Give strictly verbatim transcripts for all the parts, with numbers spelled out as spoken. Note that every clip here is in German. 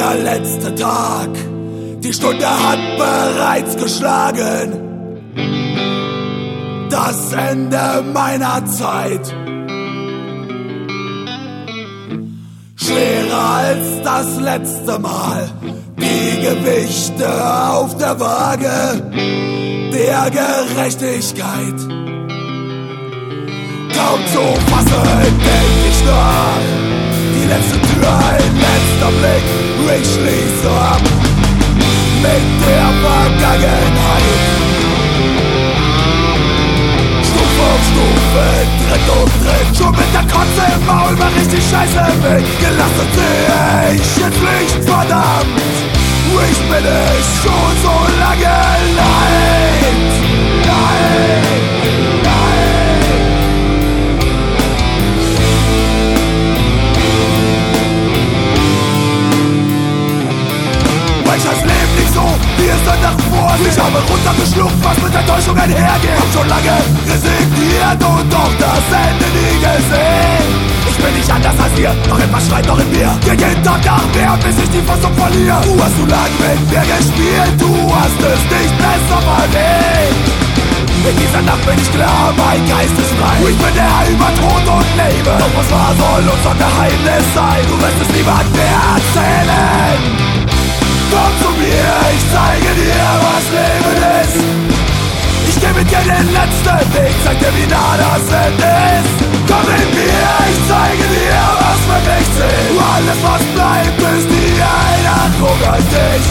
der letzte Tag, die Stunde hat bereits geschlagen. Das Ende meiner Zeit. Schwerer als das letzte Mal, die Gewichte auf der Waage der Gerechtigkeit. Kaum zu fassen, denk ich nach. Die letzte Tür, ein letzter Blick, ich schließe ab mit der Vergangenheit. Stufe auf Stufe, Tritt um Tritt, schon mit der Kotze im Maul mach ich die Scheiße mit. Gelassen sehe ich in Pflicht, verdammt, ich bin es schon so lange leid. Nein, nein. Mein scheiß Leben nicht so, wie es dann davor ist. Ich habe runtergeschluckt, was mit Enttäuschung einhergeht. Hab schon lange resigniert und doch das Ende nie gesehen. Ich bin nicht anders als ihr, noch etwas schreit noch in mir. Geht jeden Tag nach mehr, bis ich die Fassung verliere. Du hast zu lang mit mir gespielt, du hast es nicht besser verdient. In dieser Nacht bin ich klar, mein Geist ist frei. Ich bin der Herr über Tod und Leben. Doch was wahr soll unser Geheimnis sein? Du wirst es niemand mehr erzählen. Komm zu mir, ich zeige dir, was Leben ist. Ich geh mit dir den letzten Weg, zeig dir, wie nah das Ende ist. Komm mit mir, ich zeige dir, was für mich zählt. Alles, was bleibt, ist die Erinnerung an dich.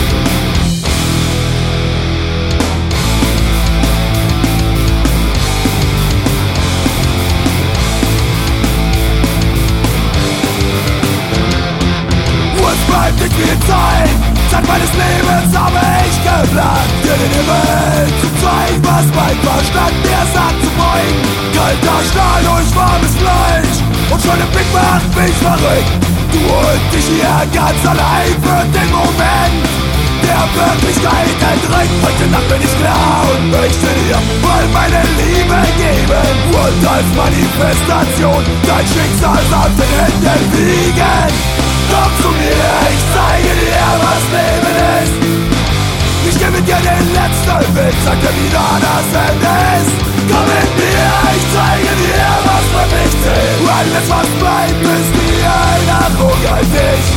Bleibt nicht viel Zeit, Zeit meines Lebens habe ich geplant, dir den Himmel zu zeigen, was mein Verstand mir sagt zu beugen. Kalter Stahl durch warmes Fleisch und schon im Blick macht mich verrückt. Du und ich hier ganz allein für den Moment der Wirklichkeit entrückt. Heute Nacht bin ich klar und möchte dir voll meine Liebe geben und als Manifestation dein Schicksal sanft in Händen wiegen. Komm zu mir, ich zeige dir, was Leben ist. Ich geh mit dir den letzten Weg, sag dir, wie nah das Ende ist. Komm mit mir, ich zeige dir, was für mich zählt. Alles, was bleibt, ist die Erinnerung an dich.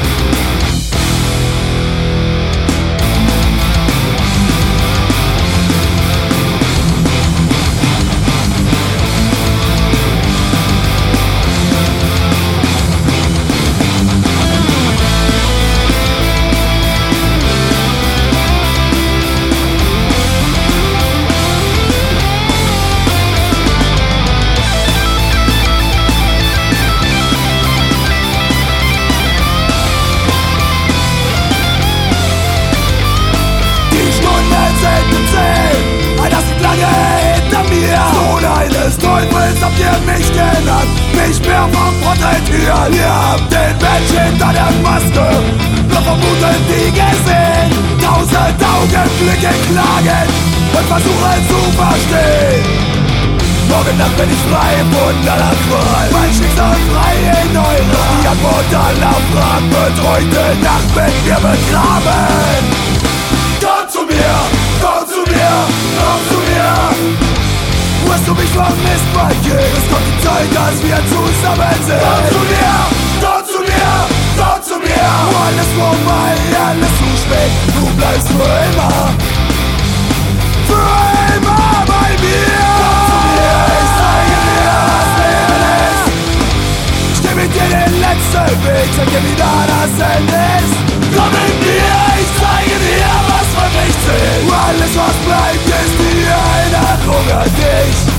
Teufels habt ihr mich genannt, mich mehrfach porträtiert. Ihr habt den Mensch hinter der Maske nur vermuten die gesehen. Tausend Augenblicke klagen und versuchen zu verstehen. Morgen Nacht bin ich frei von aller Qual, mein Schicksal frei in eurer. Die Antwort aller Fragen wird heute Nacht mit mir begraben. Komm zu mir, komm zu mir, komm zu mir. Hast du mich vermisst, mein Kind? Es kommt die Zeit, dass wir zusammen sind. Komm zu mir, komm zu mir, komm zu mir. Alles vorbei, alles zu spät. Du bleibst für immer, für immer bei mir. Komm zu mir, ich zeige dir, was Leben ist. Ich geh mit dir den letzten Weg, zeig dir, wie nah das Ende ist. Komm mit mir, ich zeige dir, was für mich zählt. Alles, was bleibt, ist die Erinnerung an dich.